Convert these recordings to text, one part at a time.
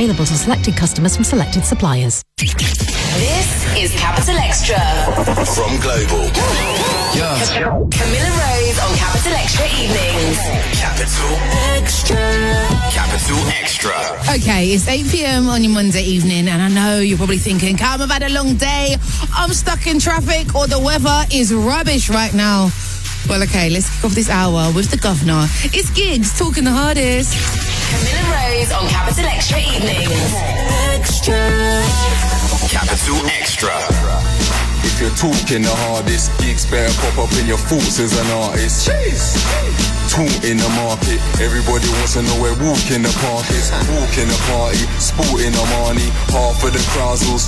available to selected customers from selected suppliers. This is Capital Extra. From Global. Camilla Rose on Capital Extra Evenings. Capital Extra. Capital Extra. Okay, it's 8 p.m. on your Monday evening, and I know you're probably thinking, Cam, I've had a long day, I'm stuck in traffic, or the weather is rubbish right now. Well, okay, let's kick off this hour with the governor. It's Gigs talking the hardest. Camilla Rose on Capital Extra Evenings. Extra. Capital Extra. If you're talking the hardest, gigs better pop up in your thoughts as an artist. Jeez. Talk in the market, everybody wants to know where walk in the park is. Walk in the party, sporting the money, half of the crowds will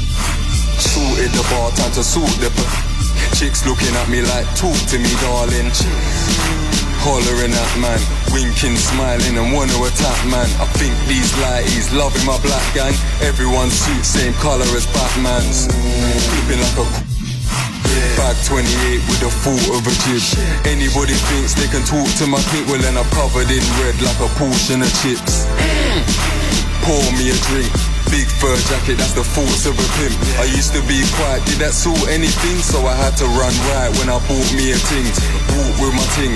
sorted the bar, time to sort the chicks looking at me like, talk to me darling. Hollering at man, winking, smiling and wanna attack man. I think these lighties loving my black gang. Everyone's suit same colour as Batman's. Flipping like a bag 28 with the thought of a jib. Anybody thinks they can talk to my clip, well then I'm covered in red like a portion of chips. Pour me a drink, big fur jacket, that's the force of a pimp. I used to be quiet, did that sort anything? So I had to run right when I bought me a ting. Walk with my ting.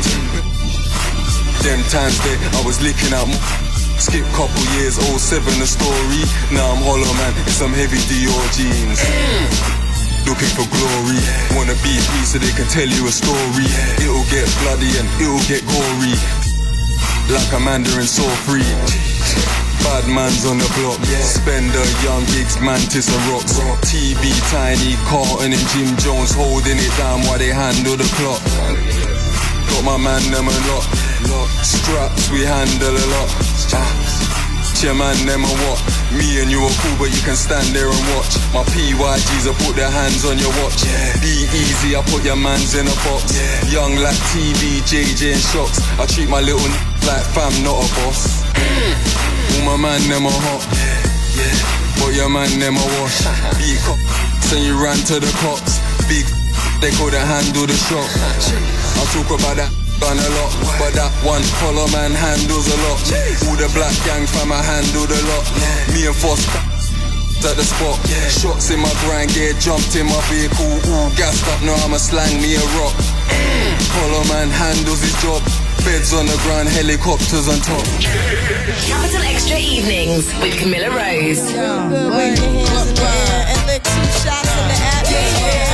Them times there, I was licking out skip couple years, 07 the story. Now I'm hollow man, in some heavy Dior jeans. Looking for glory, wanna be free so they can tell you a story. It'll get bloody and it'll get gory, like a Mandarin saw free. Bad man's on the block, Spender, Young Gigs, Mantis and Rocks. TB, Tiny, Carlton and Jim Jones holding it down while they handle the clock. Got my man them a lot, straps we handle a lot. Your man them a what? Me and you are cool but you can stand there and watch. My PYGs I put their hands on your watch. Be easy, I put your mans in a box. Young like TV, JJ and Shocks. I treat my little like fam, not a boss. All my man them a hot, but your man them a wash. Beat cops and you ran to the cops. Big they couldn't handle the shot. I talk about that gun a lot, but that one collar man handles a lot. All the black gang fam I handled a lot. Me and Foss at the spot. Shots in my grind gear, jumped in my vehicle, all gassed up, now I'ma slang me a rock. Collar man handles his job. Beds on the ground, helicopters on top. Capital Extra Evenings with Camilla Rose. Wave your hands in the air and lick 2 shots in the atmosphere.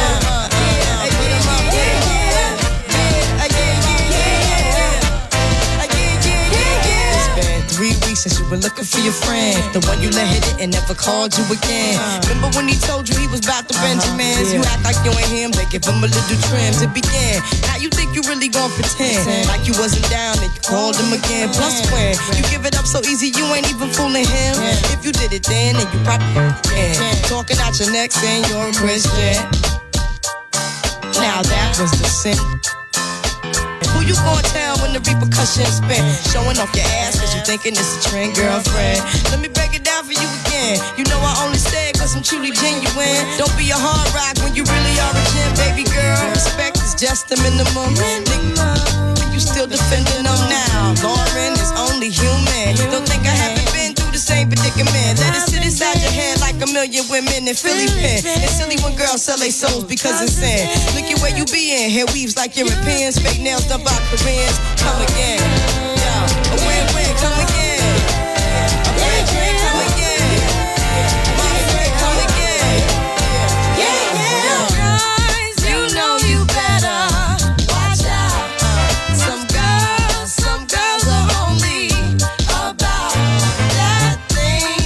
3 weeks since you were looking for your friend, the one you let hit it and never called you again. Remember when he told you he was about to Benjamins? You act like you ain't him, they give him a little trim to begin. Now you think you really gon' pretend like you wasn't down and you called him again. Plus when you give it up so easy, you ain't even fooling him. If you did it then you probably can. Talking out your neck saying you're a Christian. Now that was the sin. Who you gon' tell when the repercussions spin? Showing off your ass cause you thinking it's a trend, girlfriend. Let me break it down for you again. You know I only say it cause I'm truly genuine. Don't be a hard rock when you really are a gem, baby girl. Respect is just the minimum. Nigga, you still defending them now. Lauren is only human. Don't think I haven't been through the same predicament. Let it sit inside your head like a million women in Philly pen. It's silly when girls sell their souls because it's sin. Look at where you be in. Hair weaves like Europeans. Fake nails done by Koreans. Come again. Yeah. A win-win. Come again. A win-win. Come again. My friend, come again. Yeah. Guys, you know you better watch out. Some girls are only about that thing.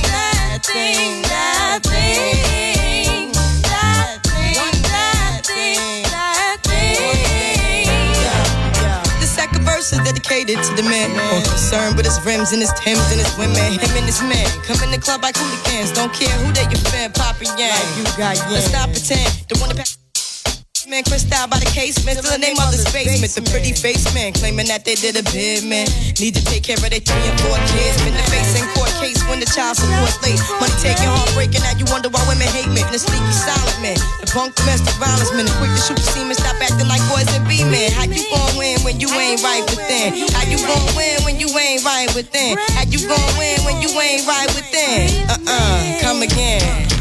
The second verse is dedicated to the man, more concerned with his rims and his Timbs and his women. Him and his men come in the club like hooligans. Don't care who they your fan, Papa Yang. Like you got Let's not pretend the one that basement, crystal by the casement, still the name of the basement. The pretty face man claiming that they did a bid, man. Need to take care of their 3 and 4 kids. Been the face in court case when the child support late. Money taking, heartbreaking, now you wonder why women hate men. The sneaky silent man, the punk domestic violence man, the quick to shoot the semen, stop acting like boys and be men. How you gon' win when you ain't right within? How you gon' win when you ain't right within? How you gon' win when you ain't right within? Come again.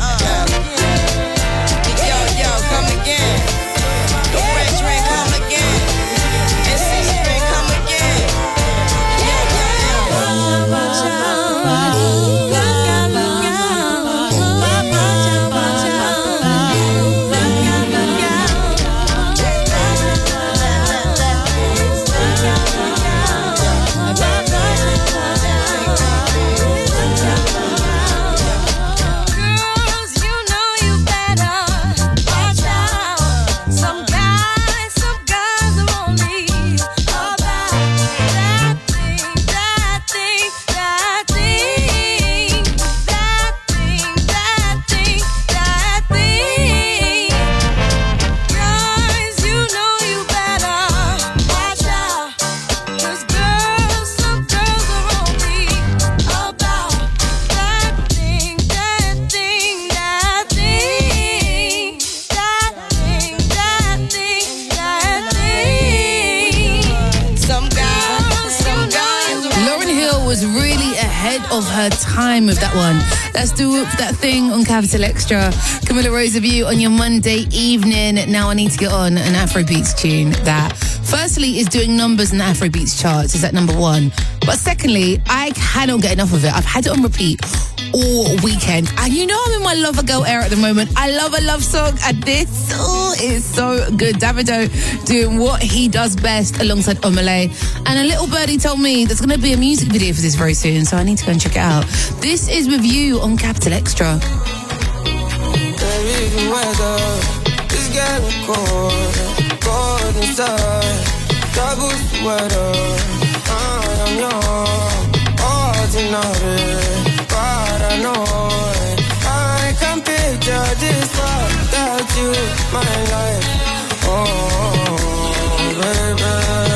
Yo, come again. The French rain, come again. And six rain, come again. Of her time with that one. Let's do that thing on Capital Extra. Camilla Rose of you on your Monday evening. Now I need to get on an Afrobeats tune that firstly is doing numbers in the Afrobeats charts. Is at number 1. But secondly, I cannot get enough of it. I've had it on repeat all weekend. And you know I'm in my Lover Girl era at the moment. I love a love song, and this is so good. Davido doing what he does best alongside Omale. And a little birdie told me there's going to be a music video for this very soon, so I need to go and check it out. This is With You on Capital Extra. It's getting cold inside. Double sweater, I am young, ordinary. Paranoid. I can picture this without you, my life. Oh, baby.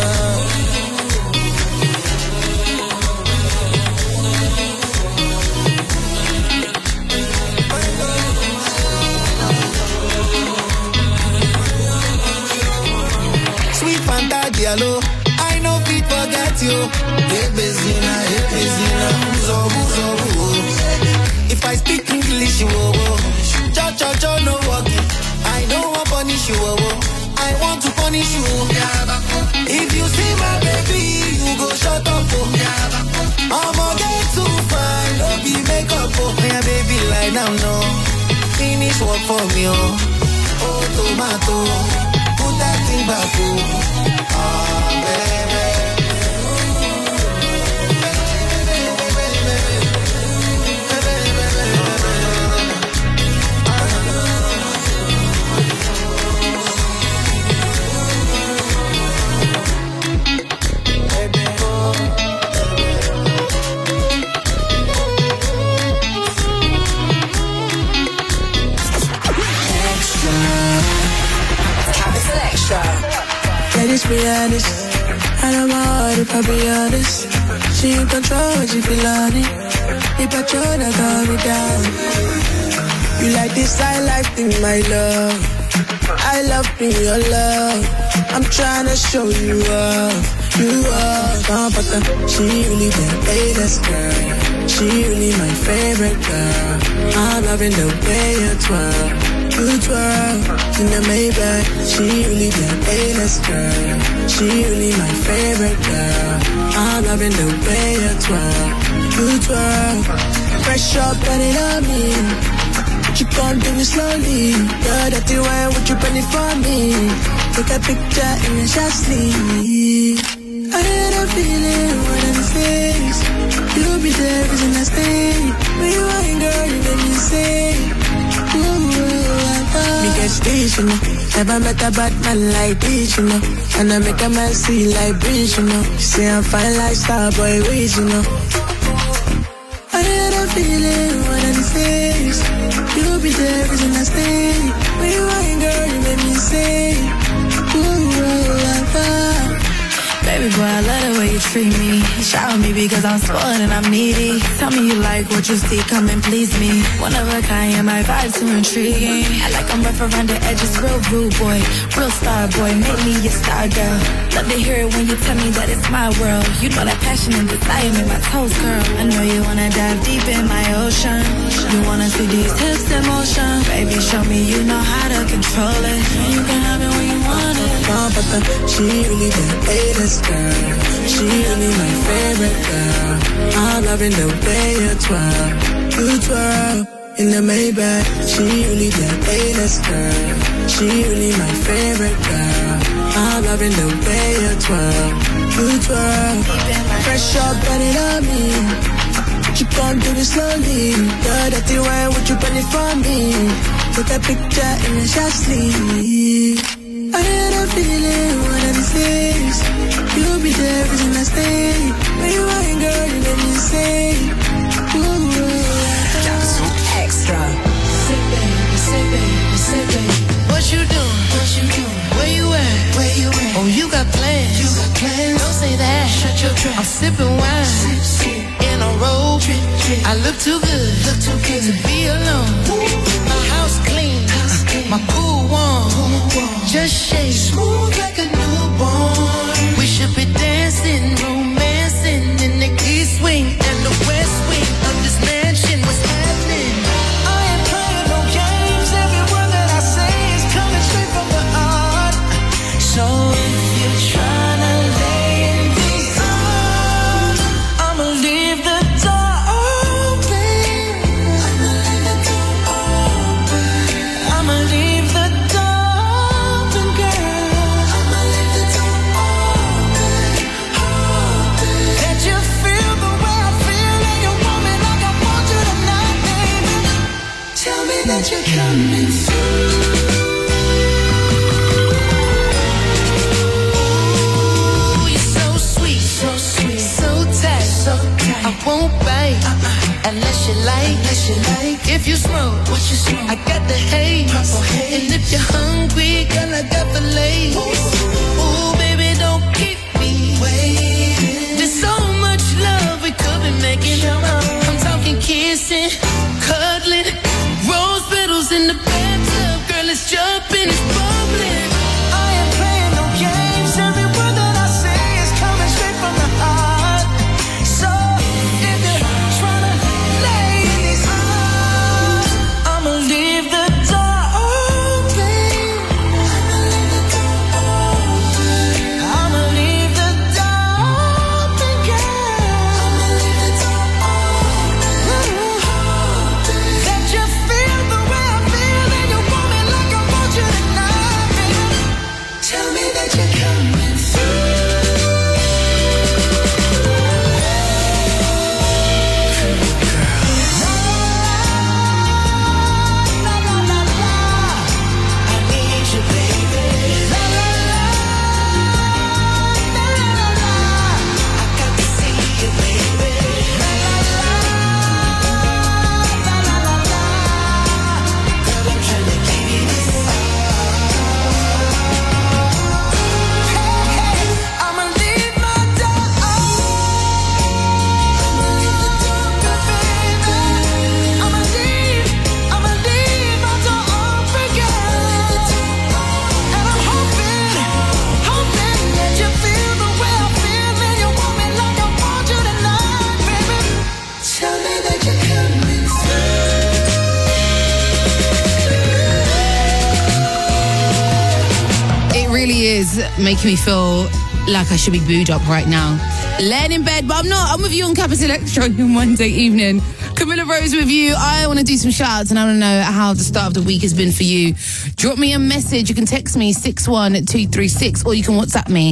Sweet Fanta Diallo, I know fit forget you. Hey, Bezina, if I speak English, you cho, no walking. I don't want to punish you, I want to punish you. If you see my baby, you go shut up. I'ma get too fine, don't be makeup. My baby, lie down, no. Finish work for me, oh, tomato. Put that thing back, oh, baby. Let us be honest, I don't want if I be honest. She in control when she feel on it. If I try to calm me down. You like this, I like thing, my love. I love me, your love. I'm trying to show you up. You are, she really the latest girl. She really my favorite girl. I'm loving the way you twirl. You twirl in the Maybach. She really the latest girl. She really my favorite girl. I'm loving the way you twirl. You twirl. Fresh up, put it on me. You gon' do it slowly. You're that the way, would you bring it for me? Take a picture and you just sleep. I had a feeling, one of these things. You'll be there, isn't that thing? When you ain't, girl, you make me sing. Me get stage, you know. Never met a bad man like this, you know. And I make a man see like bridge, you know. You say I'm fine like Starboy Ways, you know. I had a feeling, one of these mistakes. You'll be there every time I stay. When you ain't, girl, you make me say, ooh, baby boy, I love the way you treat me. Shower me because I'm spoiled and I'm needy. Tell me you like what you see, come and please me. One of a kind, yeah, my vibe too intriguing. I like I'm rough around the edges, real rude boy, real star boy, make me your star girl. Love to hear it when you tell me that it's my world. You know that passion and desire make my toes curl. I know you wanna dive deep in my ocean. You wanna see these hips in motion. Baby, show me you know how to control it. And you can have it when you want it. She really the latest girl. She really my favorite girl. I'm loving the way you twirl. You twirl in the Maybach. She really the latest girl. She really my favorite girl. I'm loving the way you twirl. You twirl. Fresh up, burn it on me. You can't do this slowly. Girl, that the way would you burn it for me? Put that picture in the shot sleeve. I had a feeling one of these days you'll be there every time I stay. When you ain't, girl, you let me say, ooh, Capital Extra. Say baby, say baby, say baby. What you doing? What you doing? Where you at? Where you at? Oh, you got plans. You got plans. Don't say that. Shut your trap. I'm sipping wine. Sip, sip. In a robe. Drip, drip. I look too good. Look too good to be alone. My house clean. My pool warm. Just shake. Smooth like a newborn. We should be dancing, romancing in the east wing and the west wing of this mansion. What's happening? I ain't playing no games. Every word that I say is coming straight from the heart. So if you're trying to lay in these arms, I'ma leave the door open. I'ma leave the door open. I'ma leave the door open, girl. I'ma leave the door open, open. That you feel the way I feel and you want me like I want you tonight, baby. Tell me that you're coming through. Ooh, you're so sweet, So sweet, so tight, so tight. I won't bite unless you like. Unless you like If you smoke, what you smoke, I got the haze. Purple haze. And if you're hungry, girl, I got the lace. Ooh, baby, don't keep me waiting. There's so much love we could be making. I'm talking kissing, cuddling, rose petals in the bathtub. Girl, it's jumping, it's bubbling. I ain't playing no games. Every word that I say is coming straight from the heart. So if you're trying to lay in these arms, I'ma leave the door open. I'ma leave the door open. I'ma leave the door open, girl. I'ma leave the door open. That you feel the way I feel and you want me like I want you tonight, baby. Tell me that you're coming through. La, la, la, la. I need you, baby. La, la, la. La, la, la, la. I got to see you, baby. La, la, la. La, la, la, la. Girl, I'm trying to give you this I'ma leave my door open. I'ma leave the door open, baby. I'ma leave my door open, girl. And I'm hoping that you feel the way I feel and you want me like I want you tonight, baby. Tell me that you're coming It really is making me feel like I should be booed up right now. Laying in bed, but I'm not. I'm with you on Capital Extra on your Monday evening. Camilla Rose with you. I want to do some shout-outs and I want to know how the start of the week has been for you. Drop me a message. You can text me 61236 or you can WhatsApp me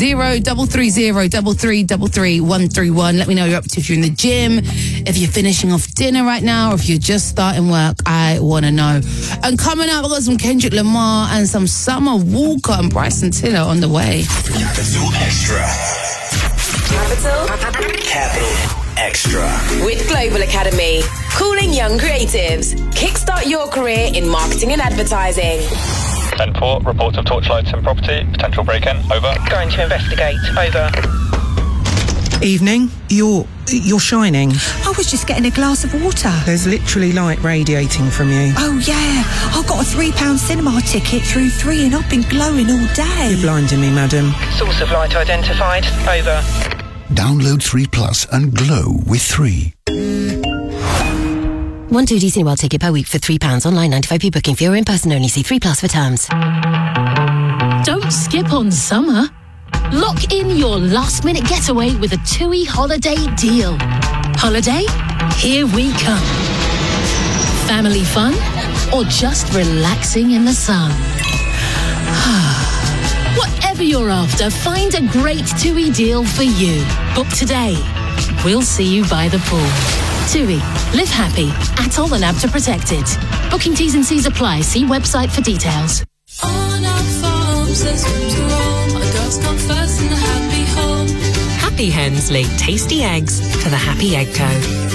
033033333131. Let me know what you're up to if you're in the gym, if you're finishing off dinner right now, or if you're just starting work. I want to know. And coming up, I've got some Kendrick Lamar and some Summer Walker and Bryson Tiller on the way. Capital Extra. Capital Capital Extra. with Global Academy. Calling young creatives. Kickstart your career in marketing and advertising. 10-4, reports of torchlights in property, potential break-in, over. Going to investigate, over. Evening, you're shining. I was just getting a glass of water. There's literally light radiating from you. Oh yeah, I got a £3 cinema ticket through 3 and I've been glowing all day. You're blinding me, madam. Source of light identified, over. Download 3 Plus and glow with 3. 1 2D Cineworld ticket per week for £3. Online 95p booking fee or in person only. See 3 Plus for terms. Don't skip on summer. Lock in your last-minute getaway with a TUI holiday deal. Holiday? Here we come. Family fun? Or just relaxing in the sun? Whatever you're after, find a great TUI deal for you. Book today. We'll see you by the pool. TUI. Live happy. Atoll and ABTA protected. Booking T's and C's apply. See website for details. On our farms, there's room to roam. Our girls come first in the happy home. Happy Hens lay tasty eggs for the Happy Egg Co.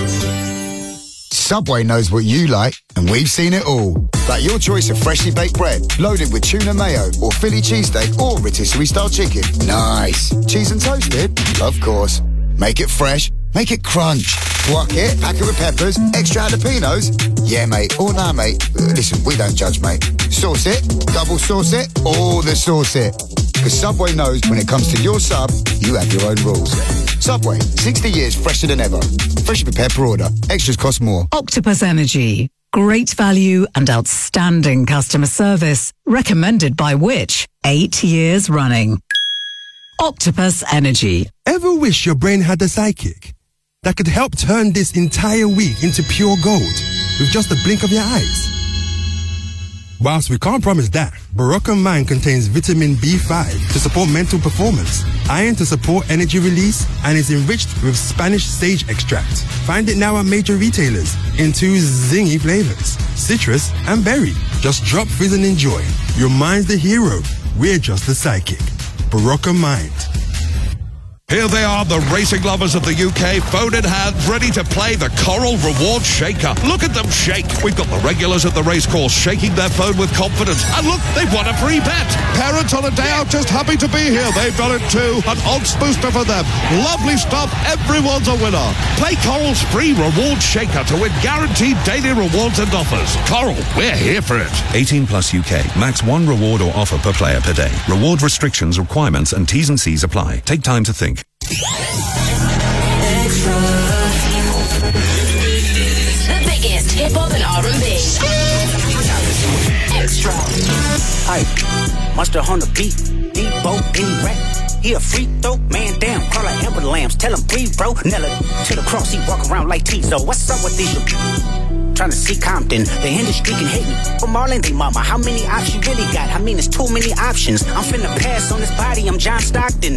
Subway knows what you like, and we've seen it all. Like your choice of freshly baked bread, loaded with tuna mayo, or Philly cheesesteak, or rotisserie-style chicken. Nice. Cheese and toasted? Of course. Make it fresh. Make it crunch. Guac it, pack it with peppers, extra jalapenos. Yeah, mate. Or nah, mate. Listen, we don't judge, mate. Sauce it, double sauce it, all the sauce it. Because Subway knows when it comes to your sub, you have your own rules. Subway, 60 years fresher than ever. Freshly prepared per order. Extras cost more. Octopus Energy. Great value and outstanding customer service. Recommended by which? 8 years running. Octopus Energy. Ever wish your brain had a sidekick that could help turn this entire week into pure gold with just a blink of your eyes? Whilst we can't promise that, Barocca Mind contains vitamin B5 to support mental performance, iron to support energy release, and is enriched with Spanish sage extract. Find it now at major retailers in 2 zingy flavors, citrus and berry. Just drop, fizz and enjoy. Your mind's the hero. We're just the sidekick. Barocca Mind. Here they are, the racing lovers of the UK, phone in hand, ready to play the Coral Reward Shaker. Look at them shake. We've got the regulars at the racecourse shaking their phone with confidence. And look, they've won a free bet. Parents on a day out just happy to be here. They've done it too. An odds booster for them. Lovely stuff. Everyone's a winner. Play Coral's free Reward Shaker to win guaranteed daily rewards and offers. Coral, we're here for it. 18 plus UK. Max 1 reward or offer per player per day. Reward restrictions, requirements and T's and C's apply. Take time to think. The biggest hip-hop and R&B. Extra. Hey, Monster on the beat, Debo, any rap. He a free throw, man down, call like Amber Lambs. Tell him breathe, bro. Nella to the cross, he walk around like Tizo. What's up with these? Trying to see Compton, the industry can hate me. But Marlon, they mama, how many options you really got? I mean, it's too many options. I'm finna pass on this body, I'm John Stockton.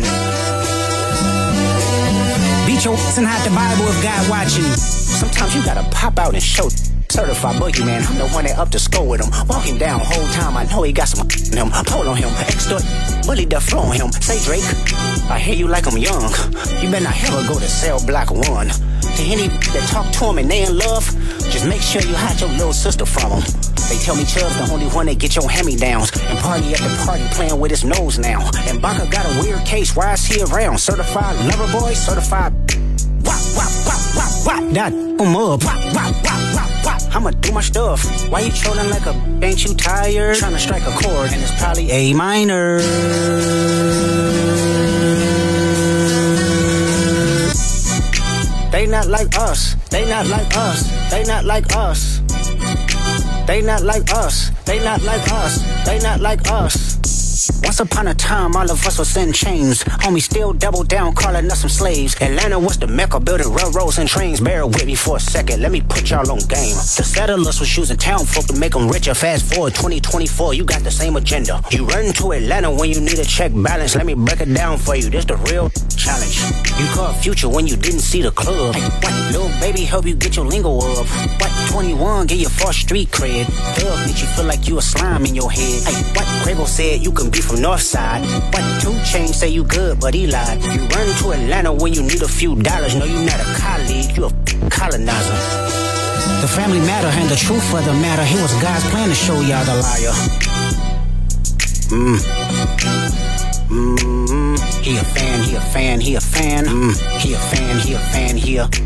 Beat your ass and hide the Bible if God watching. Sometimes you gotta pop out and show. Certified boogeyman, I'm the one that up to score with him. Walking down whole time, I know he got some in him. Pull on him, extort, bully the flow on him. Say Drake, I hear you like I'm young. You better not ever go to cell block 1. To any that talk to him and they in love, just make sure you hide your little sister from him. They tell me Chubb's the only one that get your hand-me-downs. And party at the party playing with his nose now. And Baka got a weird case, why is he around? Certified lover boy, certified wop, wop, wop, wop, wop. That up, wop, wop, wop, wop, wop. I'ma do my stuff. Why you trolling like a ain't you tired? Trying to strike a chord and it's probably A minor. They not like us. They not like us. They not like us. They not like us. They not like us. They not like us. Once upon a time, all of us was in chains. Homie still double down, calling us some slaves. Atlanta was the mecca, building railroads and trains. Bear with me for a second, let me put y'all on game. The settlers was using town folk to make them richer. Fast forward 2024, you got the same agenda. You run to Atlanta when you need a check balance. Let me break it down for you, this the real challenge. You caught Future when you didn't see the club. Hey, what, little baby help you get your lingo up. What, 21 get your first street cred. Thug make you feel like you a slime in your head. Hey, what, Quavo said you can be from Northside. What, 2 Chainz say you good, but he lied. You run to Atlanta when you need a few dollars. No, you not a colleague, you a colonizer. The family matter and the truth of the matter. It was God's plan to show y'all the liar. He a fan, he a fan, he a fan. He a fan, he a fan, he a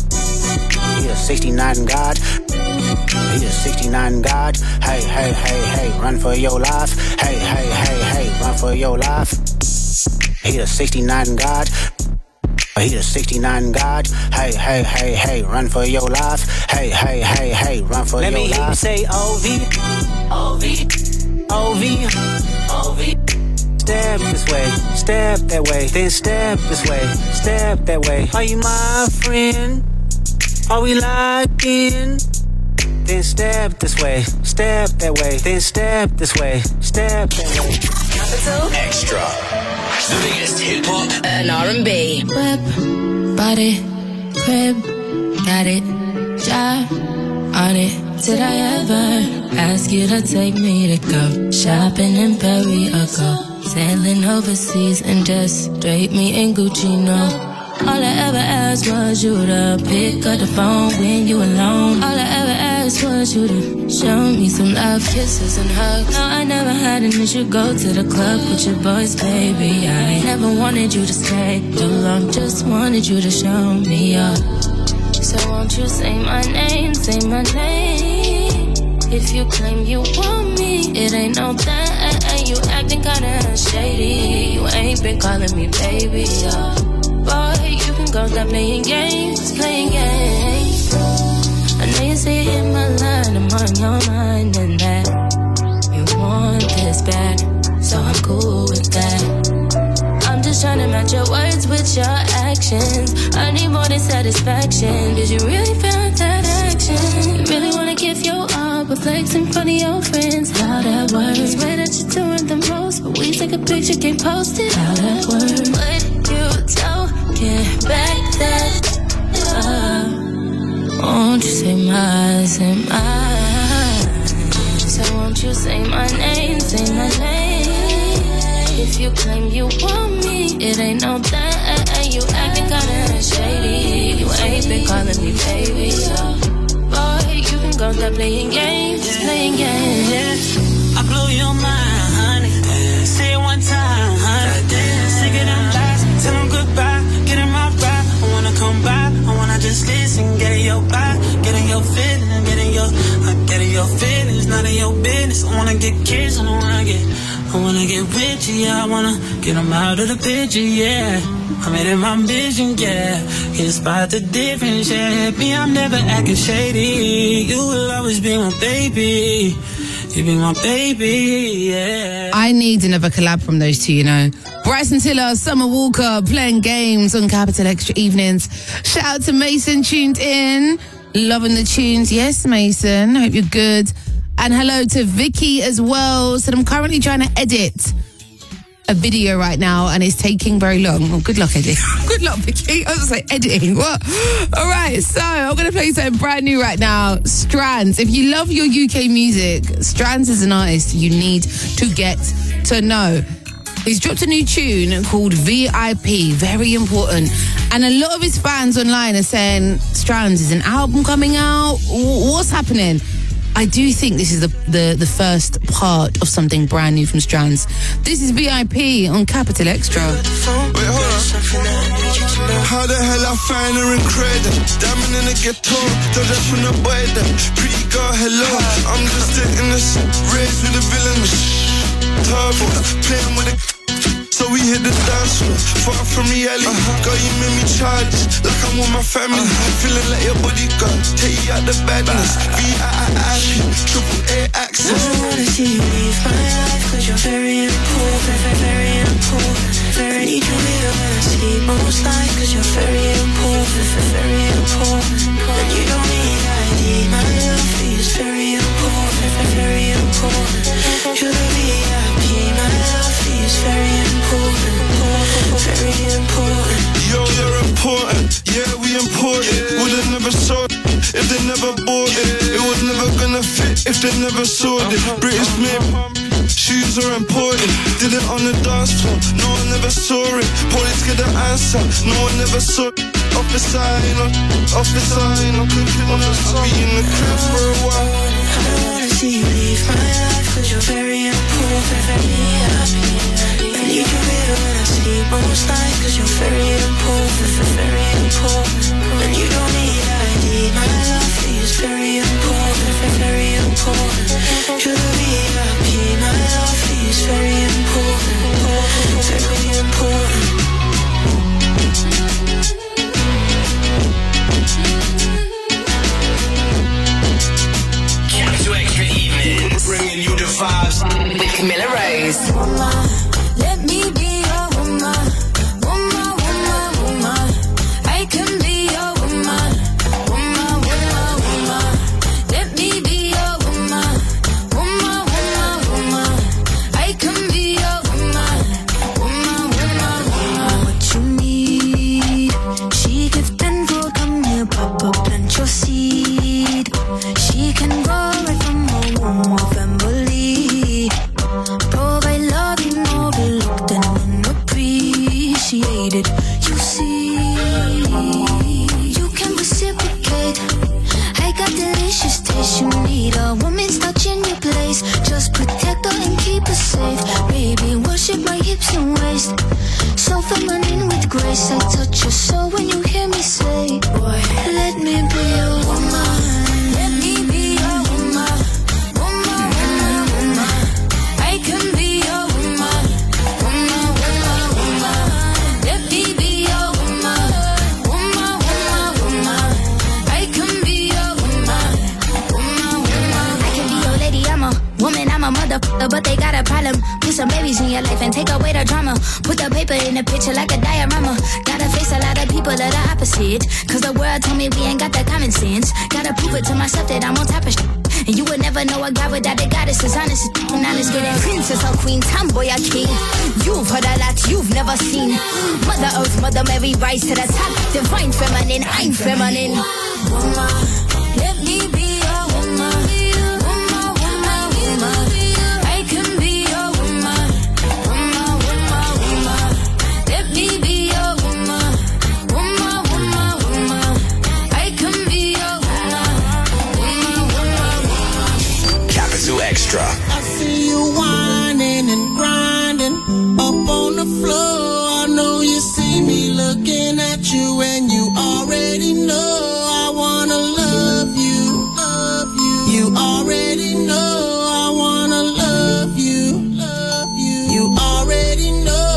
69 God. He a 69 God. Hey, hey, hey, hey, run for your life. Hey, hey, hey, hey, run for your life. He a 69 God. He a 69 God. Hey, hey, hey, hey, run for your life. Hey, hey, hey, hey, run for your life. Let me hear you say O-V. O-V. O-V. O-V. Step this way, step that way, then step this way, step that way. Are you my friend? Are we locked in? Then step this way, step that way, then step this way, step that way. Capital Extra. The biggest hip hop and R&B. Whip, body, crib, got it, job, on it. Did I ever ask you to take me to go shopping in Paris or go sailing overseas and just drape me in Gucci? No. All I ever asked was you to pick up the phone when you alone. All I ever asked was you to show me some love, kisses and hugs. No, I never had an issue. Go to the club with your boys, baby. I never wanted you to stay too long. Just wanted you to show me up. So won't you say my name, say my name. If you claim you want me, it ain't no that. You acting kinda shady. You ain't been calling me baby, boy, you can go stop playing games, playing games. I know you say it in my line, I'm on your mind and that you want this back, so I'm cool with that. I'm just trying to match your words with your actions. I need more than satisfaction. Did you really feel that action? You really wanna give your all, but flex in front of your friends. How that works? Swear that you're doing the most, but we take a picture, can't post it. How that works? What you talking back that won't you say my, say my? So won't you say my name, say my name? If you claim you want me, it ain't no that. You acting kinda shady. You ain't been calling me baby, boy, you can go stop playing games, playing games. I blew your mind, honey. Say it one time, honey. Sick of them lies, tell them goodbye. Get in my ride, I wanna come by. I wanna just listen, get in your vibe, get in your feelings, get in your feelings, not in your business. I wanna get kids, I wanna get with you, yeah. I wanna get them out of the picture, yeah. I made it my vision, yeah. Can't spot the difference, yeah. Me, I'm never acting shady. You will always be my baby. You be my baby, yeah. I need another collab from those two, you know. Bryson Tiller, Summer Walker, playing games on Capital Extra Evenings. Shout out to Mason, tuned in. Loving the tunes. Yes, Mason. Hope you're good. And hello to Vicky as well. Said I'm currently trying to edit a video right now and it's taking very long. Well, good luck, Eddie. Good luck, Vicky. I was like, editing, what? All right, so I'm going to play something brand new right now. Strands. If you love your UK music, Strands is an artist you need to get to know. He's dropped a new tune called VIP, very important. And a lot of his fans online are saying, Strands, is an album coming out? What's happening? I do think this is the first part of something brand new from Strands. This is VIP on Capital Extra. Wait, hold on. How the hell I find her in credit? Diamond in the ghetto, don't just from the boy there. Pretty girl, hello. I'm just in this race with the villain. Turbo, playing with the so we hit the dance floor, far from reality. Girl, you made me charge like I'm with my family. Feeling like your bodyguard, take you out the badness. VIP, triple A access. I wanna see you leave my life, cause you're very important, very important. Very need you here when I sleep most night, cause you're very important, very important. And you don't need ID, my love for you is very important, very important. You're the VIP, my love for you is very important, very important. Yo, you're important, yeah, we important. Would've never sold if they never bought it. It was never gonna fit if they never sold it. British made shoes are important. Did it on the dance floor, no one ever saw it. Police get the answer, no one ever saw it. officer, I'll be in the crib for a while. I don't wanna see you leave my life, cause you're very important, very happy. I need you here when I sleep most nights, cause you're very important, very important. And you don't need ID, my love for you is very important, very important. You're the VIP, my love for you is very important, very important. Capital Extra Evenings, bringing you the vibes with Camilla Rose. Woman, let me be your woman, woman, woman, woman. I can be your woman, woman, woman, woman. Let me be your woman, woman, woman, woman. I can be your woman, woman, woman, woman. What you need, she give tenfold, come here, papa, plant your seed. She can grow right from a womb of family. Provide love you overlooked and unappreciated. You see, you can reciprocate. I got delicious taste. You need a woman's touch in your place. Just protect her and keep her safe. Baby, worship my hips and waist. So feminine with grace. I touch your soul when you hear me say, boy, let me be your woman. Let me be your woman, woman, woman, woman. I can be your woman, woman, woman, woman. Let me be your woman, woman, woman, woman. I can be your woman, woman, woman. I can be your lady, I'm a woman, I'm a motherfucker, but they got a problem. Put some babies in your life and take away the drama. Put the paper in the picture like a diorama. Gotta face a lot of people that are opposite, cause the world told me we ain't got that common sense. Gotta prove it to myself that I'm on top of shit. And you would never know a guy without a goddess is honest. And honest, get it. Princess or queen, tomboy or king. You've heard a lot you've never seen. Mother Earth, Mother Mary, rise to the top. Divine feminine, I'm feminine. Woman, let me be your woman. Woman, woman, woman. I can be your woman. Woman, woman, woman. Let me be your woman. Woman, woman, woman. I can be your woman. Woman, woman, woman. Capital Extra. I see you whining and grinding up on the floor. I know you see me looking at you, and you already know I wanna love you, love you. You already know I wanna love you, love you. You already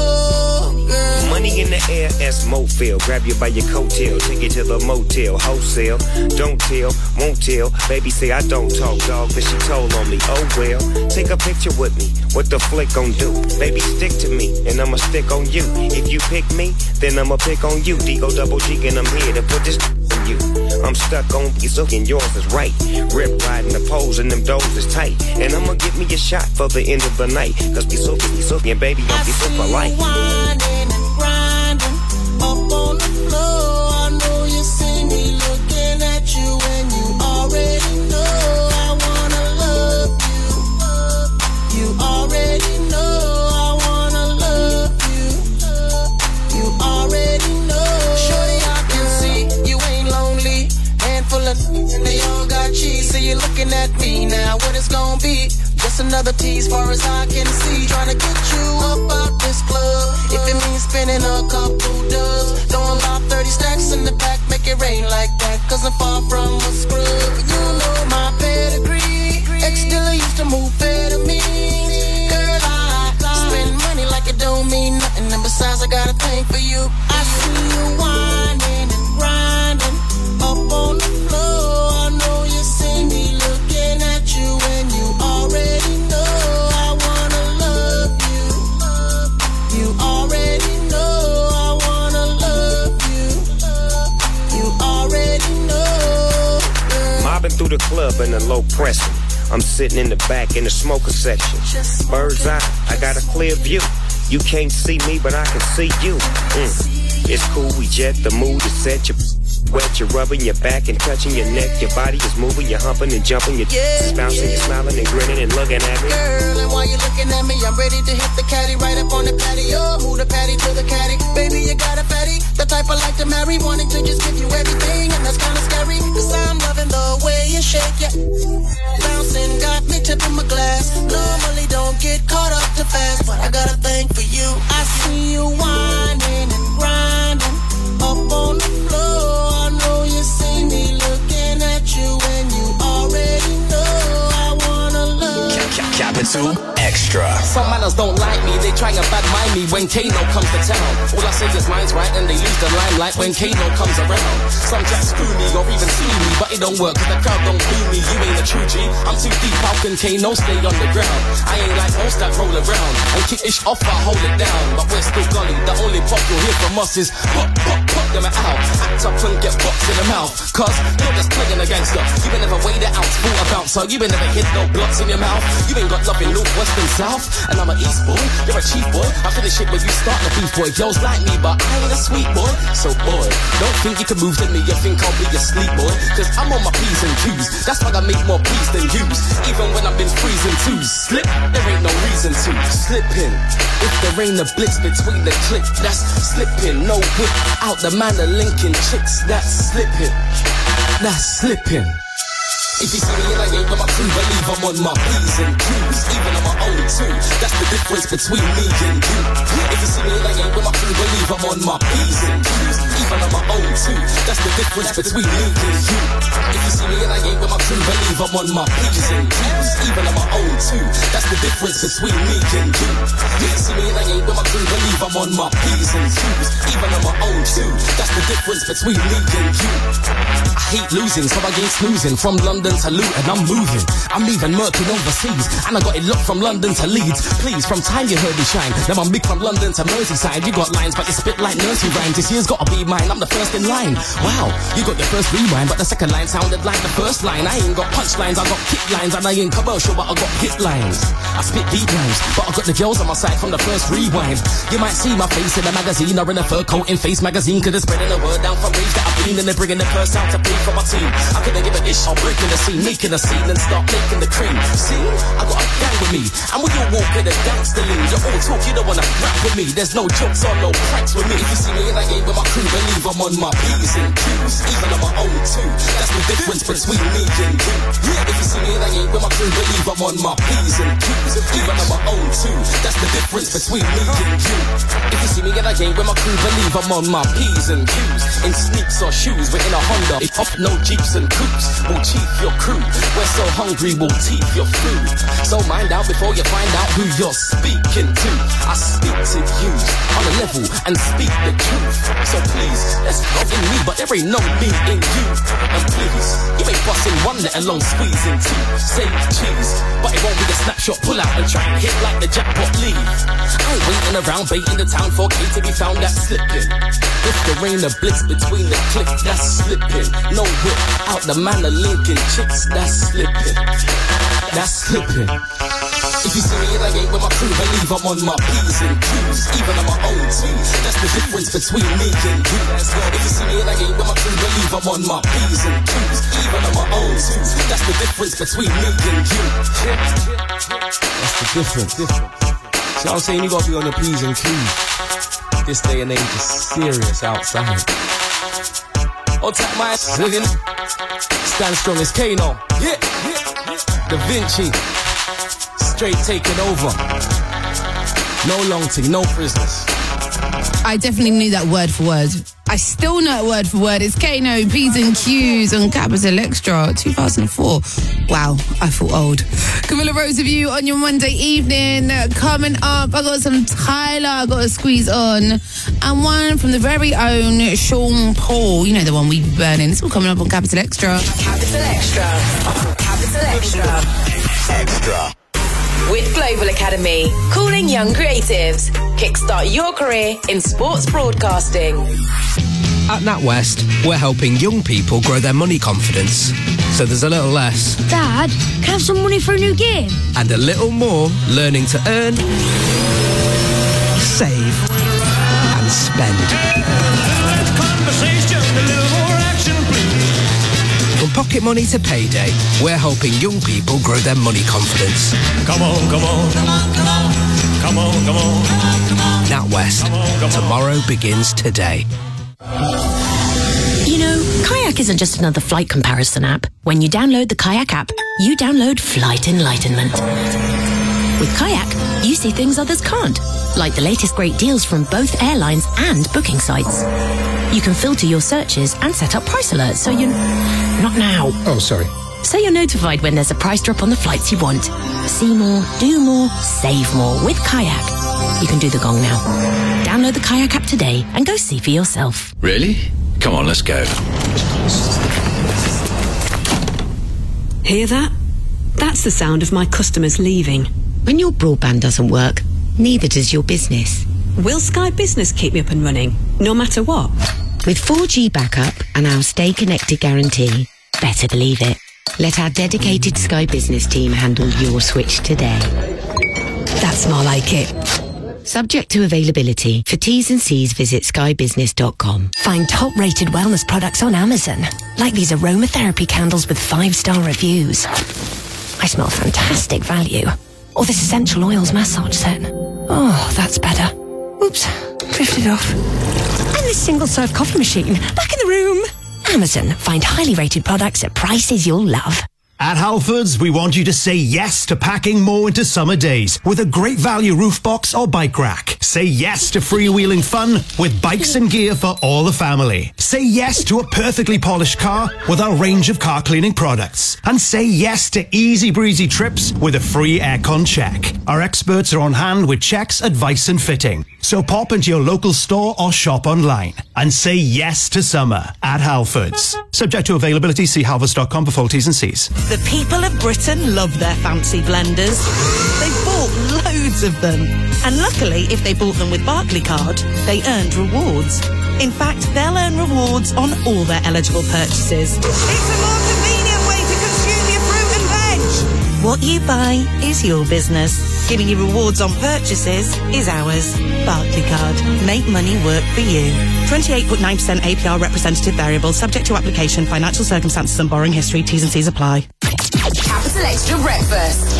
know, girl. Money in the air as Mofil. Grab you by your coattail, take you to the motel, wholesale. Don't tell, won't tell. Baby say I don't talk, dog, but she told on me. Oh well, take a picture with me. What the flick gon' do? Baby, stick to me, and I'ma stick on you. If you pick me, then I'ma pick on you. D-O double G, and I'm here to put this on you. I'm stuck on you, and yours is right. Rip riding the poles, and them doors is tight. And I'ma give me a shot for the end of the night. Cause be so, and baby, I'll be so polite. Whining and grinding up on the floor. I know you see me looking at you, and you already know I wanna love you. You already know I wanna love you. You already know. Shorty, I can see you ain't lonely. Handful of and they all got cheese. So you're looking at me now. What it's gonna be? Just another tease, far as I can see. Trying to get you up out this club. If it means spending a couple dubs, throwing about 30 stacks in the back, make it rain like that. Cause I'm far from a scrub. You know my pedigree. Ex-dealer used to move better me. Girl, I spend money like it don't mean nothing. And besides, I got a thing for you. I see you whining and grinding up on the floor. I know you see me looking at you, and you already know I wanna love you. You already know I wanna love you. You already know, girl. Mobbing through the club in a low pressing. I'm sitting in the back in the smoker section. Bird's eye, I got a clear view. You can't see me, but I can see you. It's cool, we jet, the mood is set. You wet. You're rubbing your back and touching your neck. Your body is moving, you're humping and jumping. You're bouncing, you're smiling and grinning and looking at me. Girl, and while you're looking at me, I'm ready to hit the caddy right up on the patio. Move the patty to the caddy. Baby, you got a fatty. The type I like to marry. Wanting to just give you everything, and that's kinda scary. Cause I'm loving the way you shake it. Bouncing got me tipping my glass. Normally don't get caught up too fast, but I got a thing for you. I see you whining and grinding up on the floor. I know you see me looking at you, and you already know I wanna love. Capital Extra. Some manners don't like me, they try and bad mind me when Kano comes to town. All I say is mine's right and they lose the limelight when Kano comes around. Some try screw me or even sue me, but it don't work cause the crowd don't boo me. You ain't a true G, I'm too deep, how can Kano stay on the ground? I ain't like most that roll around and kick ish off, I hold it down. But we're still gully, the only pop you'll hear from us is pop, pop, pop them out. Act up and get boxed in the mouth, cause you're just playing a gangster. You been never weighed it out, full a bouncer. You been never hit no blocks in your mouth. You ain't got nothing north, west and south. And I'm an east boy, you're a chief boy. I finish it when you start the beef boy. Girls like me, but I ain't a sweet boy. So boy, don't think you can move to me. You think I'll be your sleep boy. Cause I'm on my P's and Q's. That's why I make more P's than U's. Even when I've been freezing twos. Slip, there ain't no reason to slip in. If there ain't a blitz between the click, that's slipping. No whip out the man of linking chicks, that's slipping. That's slipping. If you see me and I ain't with my crew, believe I'm on my P's and Q's. Even on my own too, that's the difference between me and you. If you see me and I ain't with my crew, believe I'm on my P's and Q's. Even on my own too, that's the difference between me and you. If you see me and I ain't with my crew, believe I'm on my P's and Q's. Even on my own too, that's the difference between me and you. If you see me and I ain't with my crew, believe I'm on my P's and Q's. Even on my own too, that's the difference between me and you. I hate losing, so I ain't snoozing. From London to Luton, I'm moving. I'm even murking overseas, and I got it locked from London to Leeds. Please, from time you heard me shine. Now I'm big from London to Merseyside. You got lines, but you spit like nursery rhymes. This year's gotta be mine. I'm the first in line. Wow, you got your first rewind, but the second line sounded like the first line. I ain't got punchlines, I got kick lines, and I ain't commercial, but I got hit lines. I spit deep lines, but I got the girls on my side from the first rewind. You might see my face in a magazine or in a fur coat in Face magazine, cause it's spreading the word down from raves that I've been, and they're bringing the first out to play for my team. I couldn't give a dish, I'll break in the scene, making a scene and start making the cream. See, I got a gang with me, and when you walk with a gangster lean, you all talk, you don't wanna rap with me. There's no jokes or no cracks with me. If you see me and I ain't with my crew, believe I'm on my P's and Q's. Even on my own too, that's the difference between me and you. If you see me and I ain't with my crew, believe I'm on my P's and Q's. Even on my own too, that's the difference between me and you. If you see me and I ain't with my crew, believe I'm on my P's and Q's. In sneaks or shoes, we're in a Honda. If off no Jeeps and coupes, we'll chief your crew. We're so hungry, we'll teeth your food. So mind out before you find out who you're speaking to. I speak to you on a level and speak the truth. So please, let's go in me, but there ain't no me in you. And please, you ain't busting one, let alone squeezing two. Say cheese, but it won't be a snapshot, pull out and try and hit like the jackpot leave. I ain't waiting around, baiting the town for K to be found, that's slipping. If there ain't a blitz between the click, that's slipping. No whip out the man of linking chicks, that's slipping. That's slipping. If you see me and I ain't with my crew, believe I'm on my P's and Q's. Even on my own too, that's the difference between me and you. If you see me and I ain't with my crew, believe I'm on my P's and Q's. Even on my own too, that's the difference between me and you. That's the difference. See what I'm saying? You gotta be on your P's and Q's. This day and age is serious outside. I'll tap my ass, looking. Stand strong as Kano. Yeah. Da Vinci. Straight taking over. No long thing, no prisoners. I definitely knew that word for word. I still know it word for word. It's Kano, P's and Q's on Capital Extra, 2004. Wow, I feel old. Camilla Rose of you on your Monday evening. Coming up, I got some Tyler I got to squeeze on. And one from the very own Sean Paul. You know the one we be burning. It's all coming up on Capital Extra. Capital Extra. Capital Extra. Extra. With Global Academy, calling young creatives. Kickstart your career in sports broadcasting. At NatWest, we're helping young people grow their money confidence. So there's a little less. Dad, can I have some money for a new game? And a little more learning to earn, save, and spend. pocket money to payday, we're helping young people grow their money confidence. Come on, come on, come on, come on, come on, come on, come on. NatWest. Tomorrow begins today. You know, Kayak isn't just another flight comparison app. When you download the Kayak app, you download Flight Enlightenment. With Kayak, you see things others can't, like the latest great deals from both airlines and booking sites. You can filter your searches and set up price alerts so you... Not now. Oh, sorry. So you're notified when there's a price drop on the flights you want. See more, do more, save more with Kayak. You can do the gong now. Download the Kayak app today and go see for yourself. Really? Come on, let's go. Hear that? That's the sound of my customers leaving. When your broadband doesn't work, neither does your business. Will Sky Business keep me up and running, no matter what? With 4G backup and our Stay Connected guarantee, better believe it. Let our dedicated Sky Business team handle your switch today. That's more like it. Subject to availability. For T's and C's, visit skybusiness.com. Find top-rated wellness products on Amazon, like these aromatherapy candles with 5-star reviews. I smell fantastic value. Or this essential oils massage set. Oh, that's better. Oops, drifted off. And this single-serve coffee machine, back in the room. Amazon, find highly rated products at prices you'll love. At Halfords, we want you to say yes to packing more into summer days with a great value roof box or bike rack. Say yes to freewheeling fun with bikes and gear for all the family. Say yes to a perfectly polished car with our range of car cleaning products. And say yes to easy breezy trips with a free aircon check. Our experts are on hand with checks, advice and fitting. So pop into your local store or shop online and say yes to summer at Halfords. Subject to availability, see halfords.com for full T's and C's. The people of Britain love their fancy blenders. They've bought loads of them. And luckily, if they bought them with Barclaycard, they earned rewards. In fact, they'll earn rewards on all their eligible purchases. It's a more convenient way to consume your fruit and veg. What you buy is your business. Giving you rewards on purchases is ours. Barclaycard. Make money work for you. 28.9% APR representative variable, subject to application, financial circumstances and borrowing history. T's and C's apply. Capital Extra Breakfast.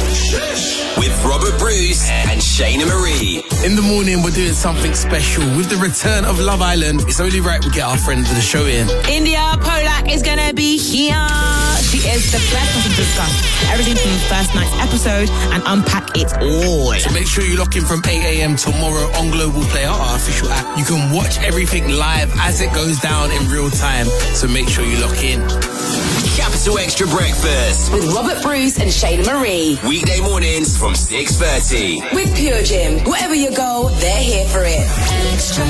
With Robert Bruce and Shayna Marie. In the morning, we're doing something special. With the return of Love Island, it's only right we get our friend of the show in. India Polak is going to be here. She is the best one to discuss everything from the first night's episode and unpack it all. So make sure you lock in from 8 a.m. tomorrow on Global Player, our official app. You can watch everything live as it goes down in real time. So make sure you lock in. Capital Extra Breakfast. With Robert Bruce and Shayna Marie. Weekday mornings from 6:30. With Pure Gym. Wherever you go, they're here for it. Extra.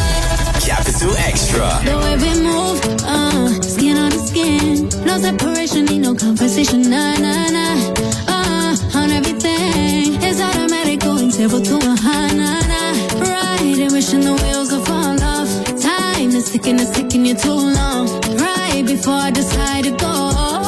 Capital Extra. The way we move, skin on the skin. No separation, need no conversation. Nah, nah, nah. On everything. It's automatic, going table to a high, nah, nah. Riding, wishing the wheels will fall off. Time is ticking, it's taking you too long. Right before I decide to go.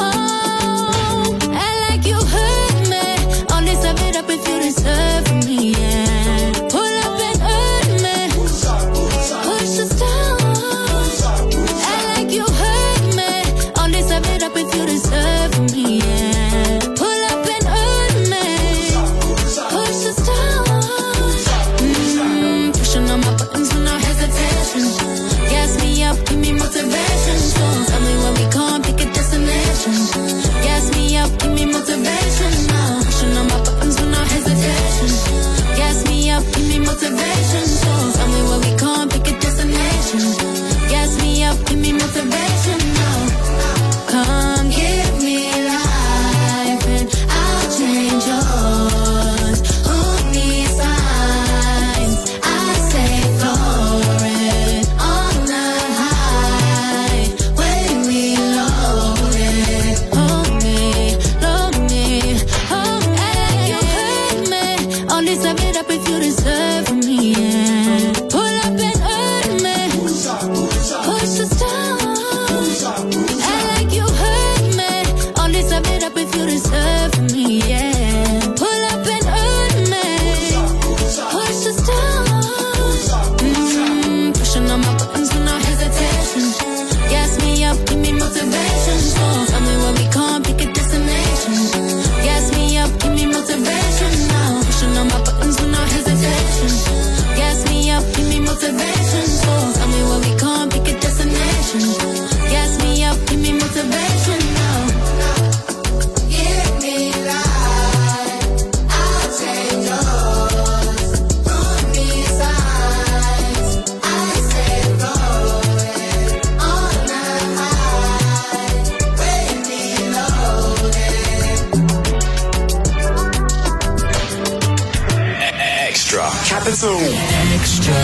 And like you hurt me. Only serve it up if you deserve me, yeah. Pull up and hurt me. Push us down. And like you hurt me. Only serve it up if you deserve me, yeah. Pull up and hurt me. Push us down. Pushing on my buttons with no hesitation. Gas me up, give me motivation. so extra.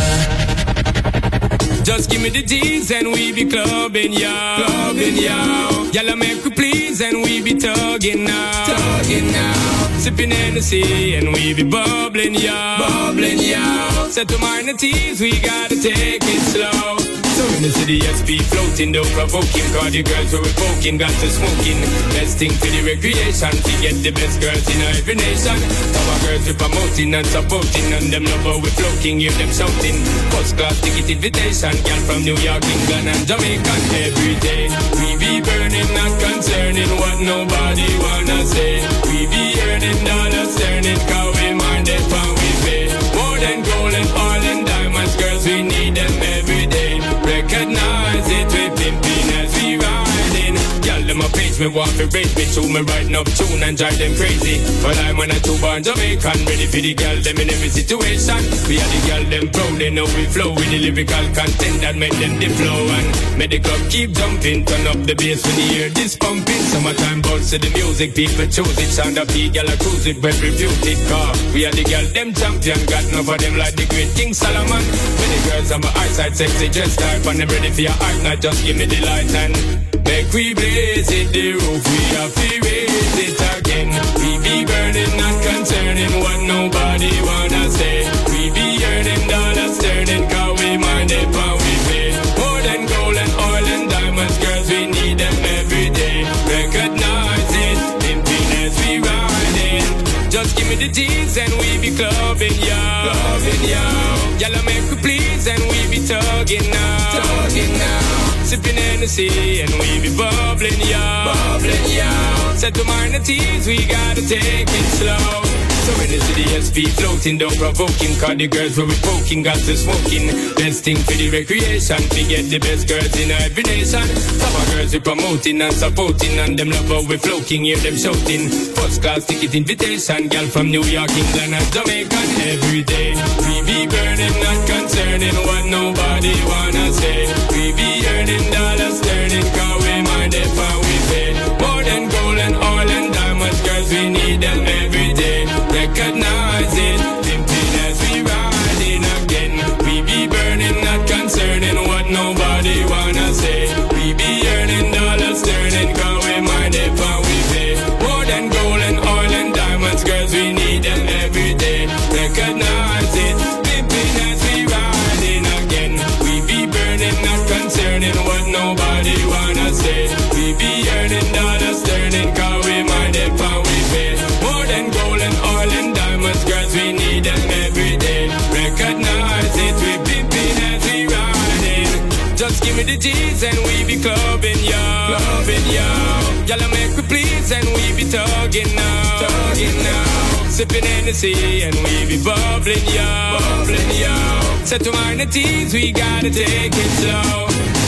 Just give me the G's and we be clubbing, yo. Clubbing, yo. Y'all make we please and we be tugging now. Tugging now. Sipping Hennessy and we be bubbling, yo. Bubbling, yo. Set to minor teas, we gotta take it slow. So in the city, SP floating, though provoking. Cause the girls were poking, got to smoking. Best thing for the recreation, to get the best girls in every nation. Our girls we promoting and supporting, and them love how we floating, hear them shouting. First class ticket invitation, girl from New York, England and Jamaica. Every day, we be burning, not concerning what nobody wanna say. We be earning dollars, turning, cause we mind it when we pay. More than gold and oil and diamonds, girls, we need them every day. Recognize it, we pimping as we riding. Y'all them a page me want to raise me to me riding up tune and drive them crazy. But I'm when I two born Jamaican, ready for the girl them in every situation. We are the girl them proud, they know we flow with the lyrical content that make them the flow. And make the club keep jumping, turn up the bass when you hear this pumping. Summertime bounce to the music, people choose it. Sound up the girl I cruise it, but refute it. Car we are the girl them champion, got enough of them like the great King Solomon. Many girls on my eyesight, sexy dress type, and I'm ready for your art, not just give me the light and make we blaze it, the roof, we have to raise it again. We be burning, not concerning what nobody wanna say. We be earning dollars, turning, cause we mind it when we pay. More than gold and oil and diamonds, girls, we need them every day. Recognize it, pimping as we riding. Just give me the G's and we be clubbing, yo. Clubbing, yo. Y'all make we please and we be tugging now. Tugging now. Sipping Hennessy and we be bubbling, yo. Bubbling, yo. Set to minor teas, we gotta take it slow. So in the city, SP floating, don't provoking. Cause the girls where we poking, got to smoking. Best thing for the recreation, to get the best girls in every nation. Our girls we promoting and supporting, and them love how we floating, hear them shouting. First class ticket invitation, girl from New York, England and Jamaica. Every day, we be burning, not concerning what nobody wanna say. We be earning dollars, turning, cause we mind it when we pay. More than gold and oil and diamonds, girls, we need them every day. Recognize it, pimping as we riding again. We be burning, not concerning what nobody wanna say. We be earning dollars, turning, cause we mind it when we pay. More than gold and oil and diamonds, girls, we need them every day. Recognize it, pimping as we riding again. We be burning, not concerning what nobody wanna say. We be earning dollars, turning, cause we mind it when we pay. More than gold and oil and diamonds, girls, we need them every day. Recognize it, we pimping as we riding. Just give me the G's and we be clubbing, yo. Clubbing, yo. Y'all make we please and we be tugging now. Tugging now. Sipping Hennessy and we be bubbling, yo. Bubbling, yo. Set to minor teas, we gotta take it slow.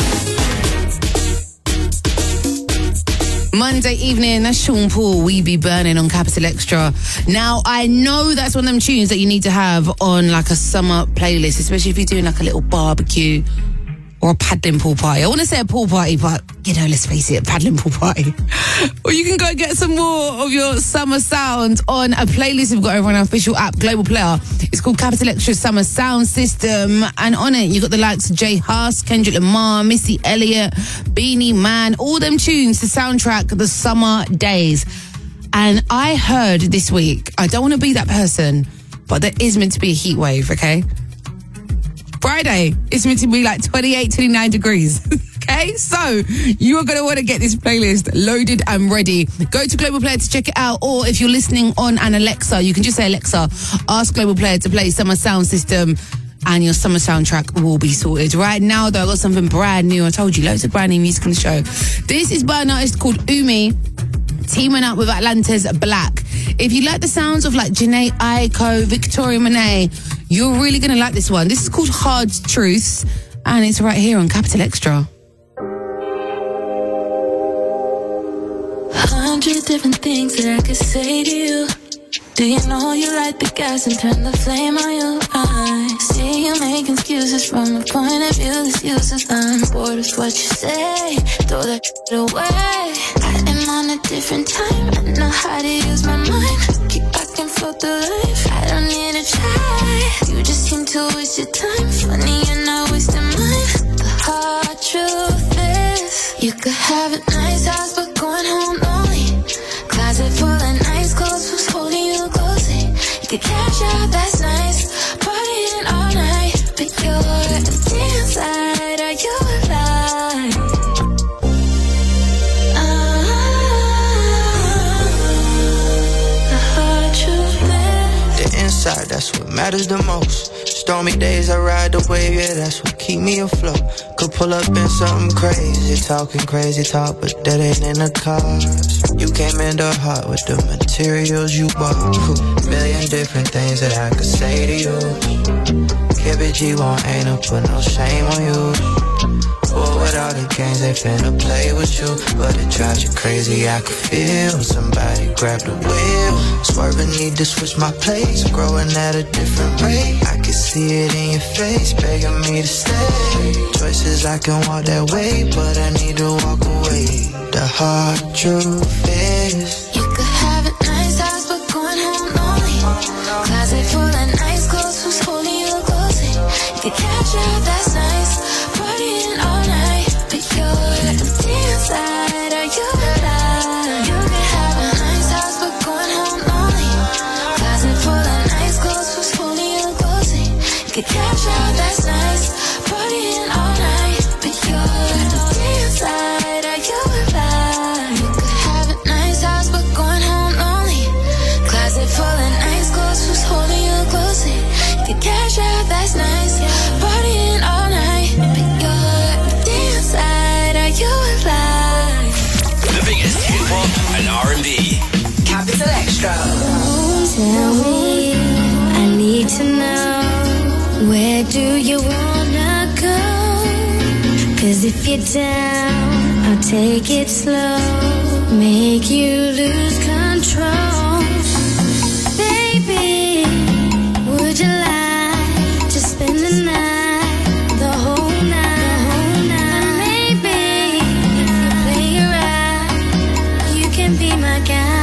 Monday evening, that's Sean Paul, We Be Burning on Capital Extra. Now, I know that's one of them tunes that you need to have on like a summer playlist, especially if you're doing like a little barbecue or a paddling pool party. I want to say a pool party, but, you know, let's face it, a paddling pool party. Or you can go and get some more of your summer sound on a playlist we've got over on our official app, Global Player. It's called Capital Extra Summer Sound System. And on it, you've got the likes of Jay Huss, Kendrick Lamar, Missy Elliott, Beanie Man, all them tunes to soundtrack the summer days. And I heard this week, I don't want to be that person, but there is meant to be a heat wave, okay? Friday, it's meant to be like 28, 29 degrees. Okay, so you are going to want to get this playlist loaded and ready. Go to Global Player to check it out, or if you're listening on an Alexa, you can just say, Alexa, ask Global Player to play Summer Sound System, and your summer soundtrack will be sorted. Right now, though, I got something brand new. I told you, loads of brand new music on the show. This is by an artist called Umi, teaming up with Atlanta's Black. If you like the sounds of like Jhené Aiko, Victoria Monet, you're really going to like this one. This is called Hard Truths, and it's right here on Capital Extra. 100 different things that I could say to you. Do you know you light the gas and turn the flame on your eyes? See you make excuses from a point of view that's useless. I'm bored of what you say, throw that shit away. I am on a different time, I know how to use my mind. Keep back and forth through life, I don't need to try. You just to waste your time. Funny, you're not wasting mine. The hard truth is, you could have a nice house, but going home lonely. Closet full of nice clothes, who's holding you closely? You could cash out, that's nice. Partying all night, but you're empty inside. Are you alive? The hard truth is, The inside, that's what matters the most. Stormy days, I ride the wave, yeah, that's what keep me afloat. Could pull up in something crazy, talking crazy talk, but that ain't in the cards. You came in the heart with the materials you bought. Million different things that I could say to you. KBG won't ain't up, put no shame on you. Boy, with all the games they finna play with you, but it drives you crazy, I could feel somebody grab the wheel. Swerving, need to switch my place, growing at a different rate. I can see it in your face, begging me to stay. Choices, I can walk that way, but I need to walk away. The hard truth is, you could have a nice house, but going home lonely. Closet full of nice clothes, who's holding you closely? You could cash out, that's nice. Partying all night, but you're empty inside. Are you alive? You could have a nice house, but going home lonely. Closet full of nice clothes, who's holding you closely? You could cash out, that's nice. Partying all night, but you're empty inside. Are you alive? You could have a nice house, but going home lonely. Closet full of nice clothes, who's holding you closely? You could cash out, that's nice. Partying all night, but you're empty inside. Are you alive? The biggest hip hop and R&B. Capital Extra. Tell me, I need to know, where do you wanna go? 'Cause if you're down, I'll take it slow, make you lose control. Baby, would you like to spend the night, the whole night? And maybe, if you play it right, you can be my guy.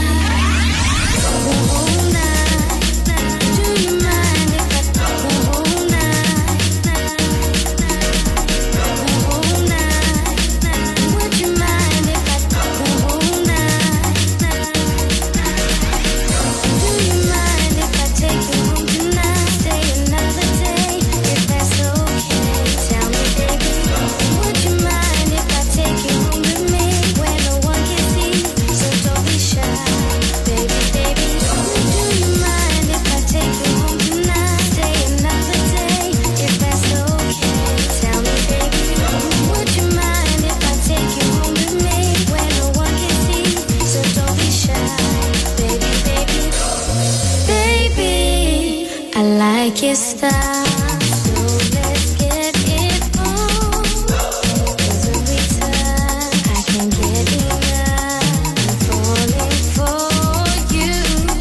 Your style, so let's get it on. 'Cause every time I can get enough, I'm falling for you.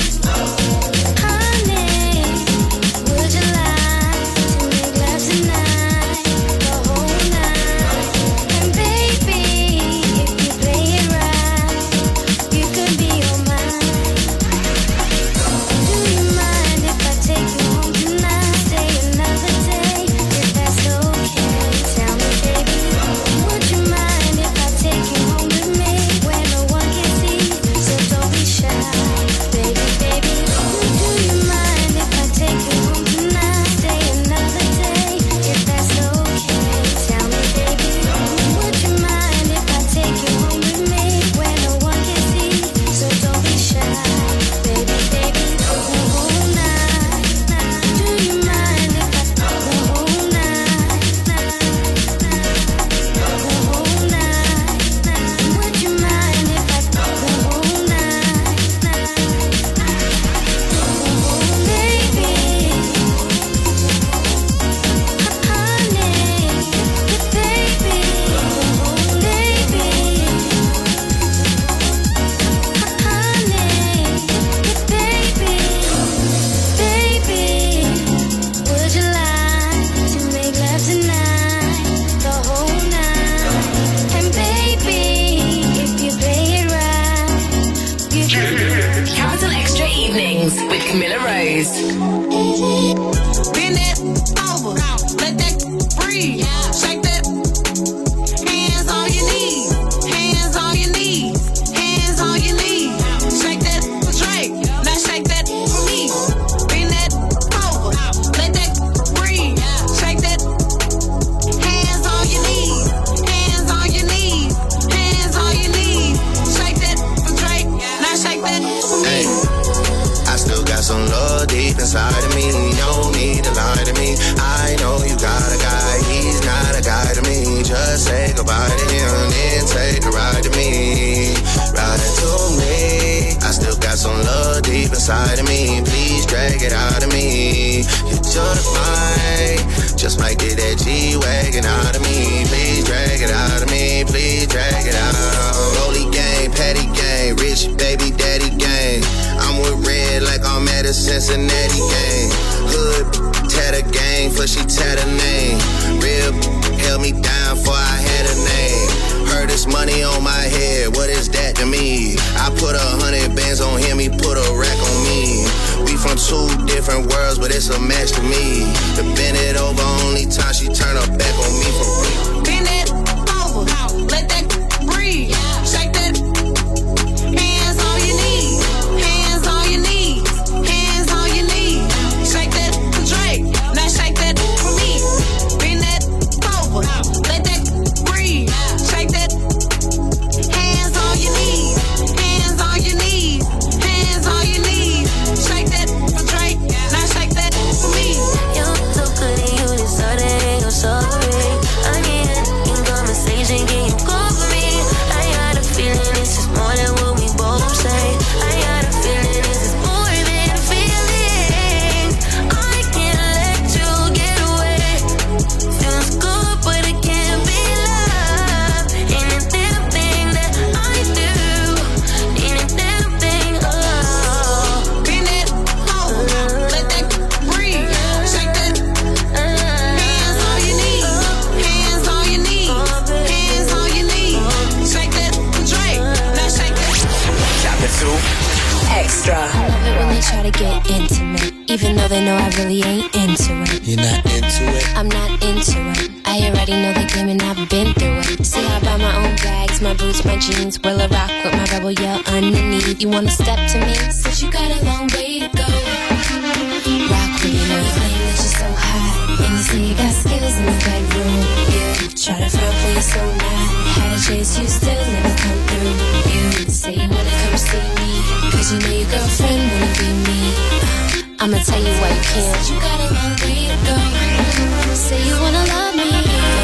Honey, would you like to make love tonight, the whole night? And baby, if you play it right, you could be all mine. Do you mind if I take you home tonight? Evenings with Camilla Rose. Bend that over, let that breathe. Shake that. Hands on your knees, hands on your knees, hands on your knees. Shake that for Drake, now shake that for me. Bend that over, let that breathe. Shake that. Hands on your knees, hands on your knees, hands on your knees. Shake that for Drake, now shake that for me. I still got some love deep inside of me. No need to lie to me. I know you got a guy, he's not a guy to me. Just say goodbye to him, then take a ride to me. Ride to me. I still got some love deep inside of me. Please drag it out of me. You're just mine. Just might get that G-Wagon out of me. Please drag it out of me. Please drag it out. Rolly gang, petty gang, rich baby daddy gang. I'm with Red like I'm at a Cincinnati game. Hood, tatter gang, for she tatter name. Real held me down for I had a name. Heard this money on my head, what is that to me? I put 100 bands on him, he put a rack on me. We from two different worlds, but it's a match to me. To bend it over, only time she turn her back on me for free. Bend it over, let that breathe. Shake that. Hands on your knees, hands on your knees, hands on your knees. Shake that for Drake, now shake that for me. Bend that over, let that breathe. Shake that. Hands on your knees, hands on your knees, hands on your knees. Shake that for Drake, now shake that for me. You're so good and you deserve it, you're sorry. I need in conversation, can you call for me? I got a feeling this is more than what we both say. I got a feeling this is more than a feeling. I can't let you get away. Feels good, but it can't be love. Ain't a damn thing that I do. Ain't a damn thing, oh. Bend it over, let that breathe. Shake that. Hands on your knees, hands on your knees, hands on your knees. Shake that for Drake, now shake that. Chapter 2. Extra. I love it when they try to get intimate, even though they know I really ain't into it. You're not into it? I'm not into it. I already know the game and I've been through it. See, I buy my own bags, my boots, my jeans. Will I rock with my rebel yell underneath? You wanna step to me? Said you got a long way to go. Rock with me, now you claim that you're so hot. And you say you got skills in the bedroom. You try to front when you're so not. Had a chase, you still never come through. You say you wanna come see me, cause you know your girlfriend wanna be me. I'ma tell you why you can't. You got a long way to go. Say you wanna love me,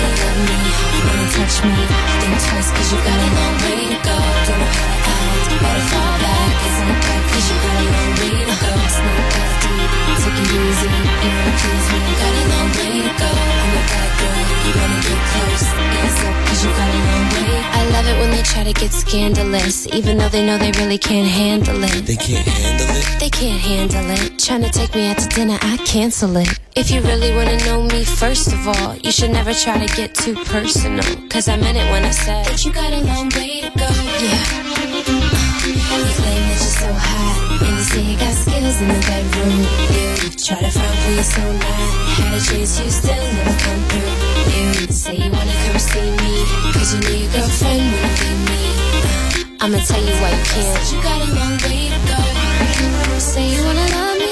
wanna touch me. Think twice cause you got a long way to go. Don't know how to act, better fall back. It's not back cause you got a long way to go. It's not that deep, take it easy. You wanna please me, you got a long way to go. I'm a bad girl, you wanna get close. Ease up cause you got a long way. I love it when they try to get scandalous, even though they know they really can't handle it. They can't handle it? They can't handle it. Tryna take me out to dinner, I cancel it. If you really wanna know me, first of all, you should never try to get too personal. Cause I meant it when I said that you got a long way to go. Yeah. You claim that you're so hot, and you say you got skills in the bedroom. You try to front when you're so not. Had a chase, you still never come through. You say you wanna come see me, cause you know your girlfriend wanna be me. I'ma tell you why you can't. You got a long way to go. Say you wanna love me,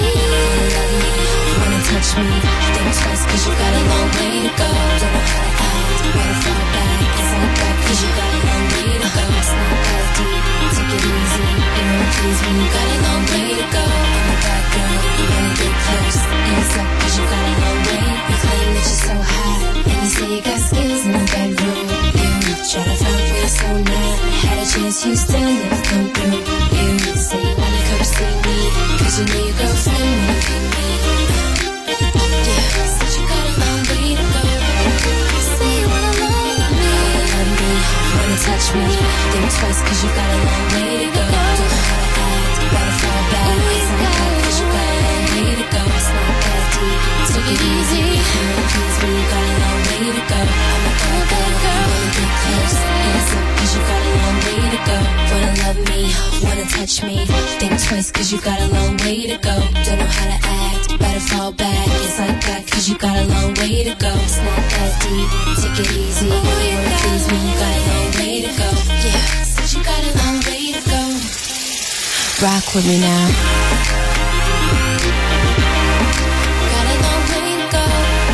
wanna touch me. Think twice cause you got a long way to go. Don't know how to act, better fall back. It's not back cause you got a long way to go. It's not that deep, take it easy. You wanna please me, you got a long way to go. I'm a bad girl, you wanna get close. Ease up cause you got a long way. You claim that you're so hot, and you say you got skills in the bedroom. You try to find where you're so not. Had a chance, you still never come through. You say you wanna come see me, cause you know your girlfriend wanna be me. Yeah, said you got a long way to go. Say you wanna love me, wanna touch me. Think twice cause you got a long way to go. Don't know how to act, better fall back. It's not back cause you got a long way to go. It's not that deep, take it easy. Please me, you got a long way to go. I'm a bad girl, wanna get close. Hands up cause you got a long way to go. Wanna love me, wanna touch me. Think twice cause you got a long way to go. Don't know how to act, better fall back. It's like that cause you got a long way to go. It's not that deep, take it easy. You wanna please me, you got a long way to go. Yeah, since you got a long way to go. Rock with me now. Got a long way to go.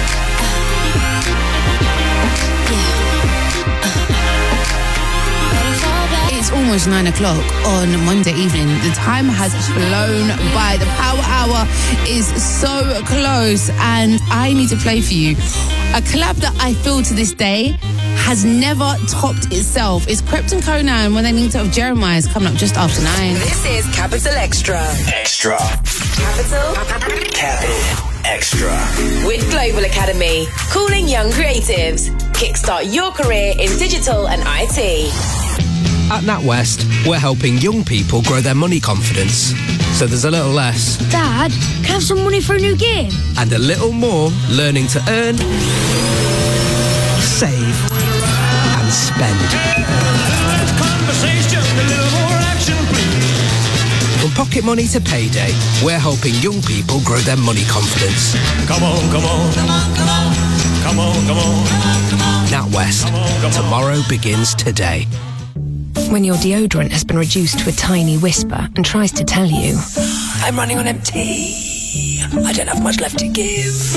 It's almost 9 o'clock on Monday evening. The time has flown by. The Power Hour is so close, and I need to play for you a collab that I feel to this day has never topped itself. It's Krypton Conan when they linked up with Jeremiah. Is coming up just after 9. This is Capital Extra. Extra. Capital Extra. With Global Academy, calling young creatives. Kickstart your career in digital and IT. At NatWest, we're helping young people grow their money confidence. So there's a little less. Dad, can I have some money for a new game? And a little more learning to earn, save, and spend. From pocket money to payday, we're helping young people grow their money confidence. Come on, come on, come on, come on, come on, come on, come on. NatWest, tomorrow begins today. When your deodorant has been reduced to a tiny whisper and tries to tell you, I'm running on empty. I don't have much left to give.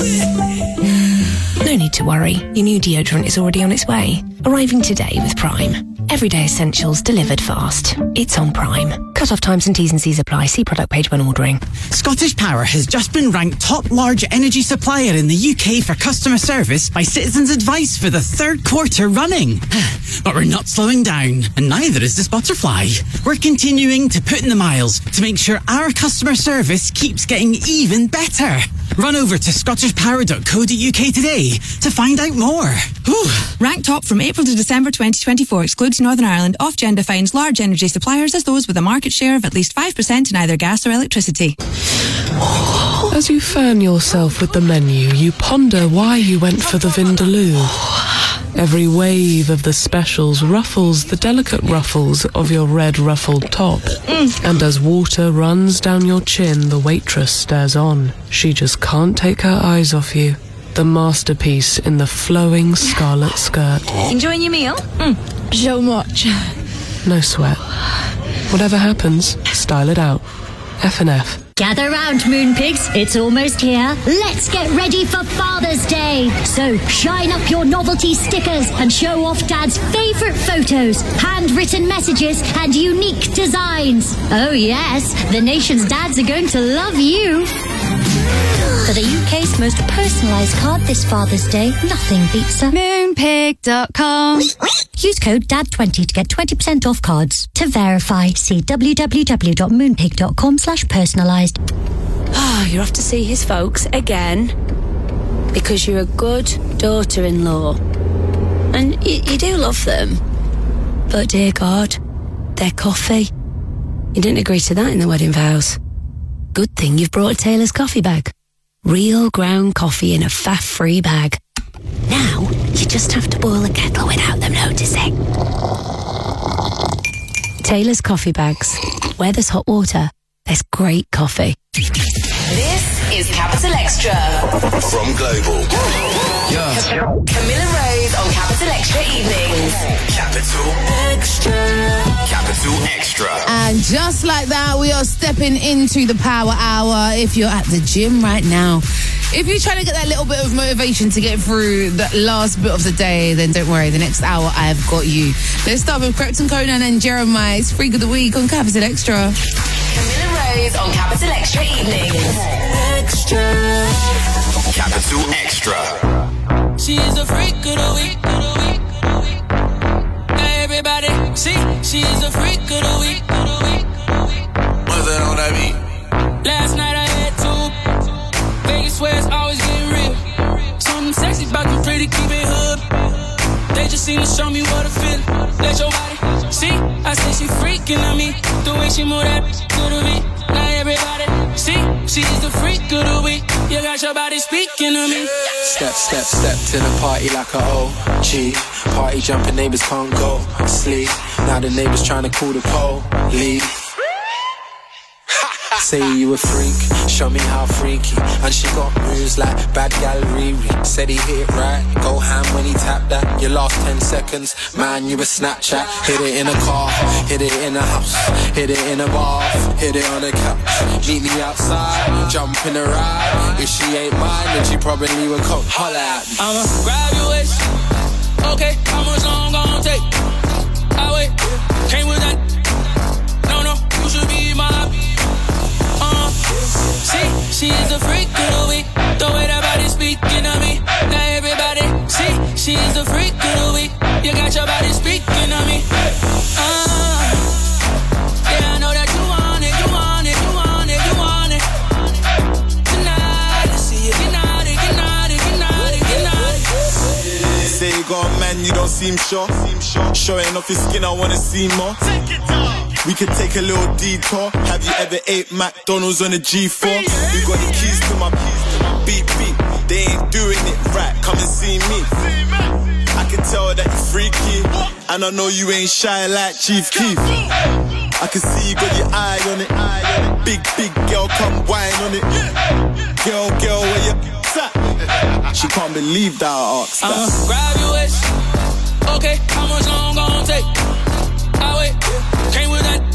no need to worry. Your new deodorant is already on its way. Arriving today with Prime. Everyday essentials delivered fast. It's on Prime. Cut-off times and T's and C's apply. See product page when ordering. Scottish Power has just been ranked top large energy supplier in the UK for customer service by Citizens Advice for the third quarter running. But we're not slowing down, and neither is this butterfly. We're continuing to put in the miles to make sure our customer service keeps getting even better. Run over to scottishpower.co.uk today to find out more. Whew. Ranked top from April to December 2024 excludes Northern Ireland. Ofgem defines large energy suppliers as those with a market share of at least 5% in either gas or electricity. As you fan yourself with the menu, you ponder why you went for the Vindaloo. Every wave of the specials ruffles the delicate ruffles of your red ruffled top. And as water runs down your chin, the waitress stares on. She just can't take her eyes off you. The masterpiece in the flowing scarlet skirt. Enjoying your meal? So much. No sweat. Whatever happens, style it out. F&F. Gather round, Moonpigs. It's almost here. Let's get ready for Father's Day. So shine up your novelty stickers and show off Dad's favourite photos, handwritten messages and unique designs. Oh yes, the nation's dads are going to love you. For the UK's most personalised card this Father's Day, nothing beats a Moonpig.com. Use code DAD20 to get 20% off cards. To verify, see www.moonpig.com/personalised. You're off to see his folks again because you're a good daughter-in-law. And you do love them. But dear God, their coffee. You didn't agree to that in the wedding vows. Good thing you've brought a Taylor's coffee bag. Real ground coffee in a faff-free bag. Now, you just have to boil a kettle without them noticing. Taylor's coffee bags. Where there's hot water, there's great coffee. This is Capital Extra. From Global. Camilla Rose on Capital Extra Evenings. Capital Extra. Capital Extra. And just like that, we are stepping into the Power Hour. If you're at the gym right now, if you're trying to get that little bit of motivation to get through the last bit of the day, then don't worry, the next hour I've got you. Let's start with Krypton Conan and Jeremiah. It's Freak of the Week on Capital Extra. Camilla Rose on Capital Extra Evenings. Extra. Capital Extra. She's a freak of the week. Hey, everybody, see, she's a freak of the week. What's that on that beat? Last night I had two. Vegas where it's always getting real. Something sexy about them pretty, keep it hood. They just seem to show me what I feel. Let your body see. I say she freaking on me. The way she move that to the beat. Now everybody see. She's the freak of the week. You got your body speaking to me. Step, step, step to the party like a OG. Party jumping, neighbors can't go sleep. Now the neighbors trying to call the police. Say you a freak, show me how freaky. And she got moves like bad gal Riri. Said he hit it right, go ham when he tapped that. Your last 10 seconds, man, you a Snapchat. Hit it in a car, hit it in a house, hit it in a bath, hit it on the couch. Meet me outside, jump in the ride. If she ain't mine, then she probably would come holla at me. I'ma grab your waist. Okay, how much long gon' take? I wait, came with that. No, you should be my. She is a freak of the week. The way that body speaking of me. Now everybody, she is a freak of the week. You got your body speaking of me. Yeah, I know that you want it, you want it, you want it, you want it. Tonight, I see you, get naughty, get naughty, get naughty, get naughty. Say you got a man, you don't seem sure. Showing off your skin, I wanna see more. We could take a little detour. Have you ever ate McDonald's on a G4? You got the keys to my beep beep. They ain't doing it right, come and see me. I can tell that you're freaky, and I know you ain't shy like Chief Keef. I can see you got your eye on it. Big girl, come whine on it. Girl, where you at? She can't believe that I asked that. I'ma grab your waist. Okay, how much long gon' take? I wait, came with that.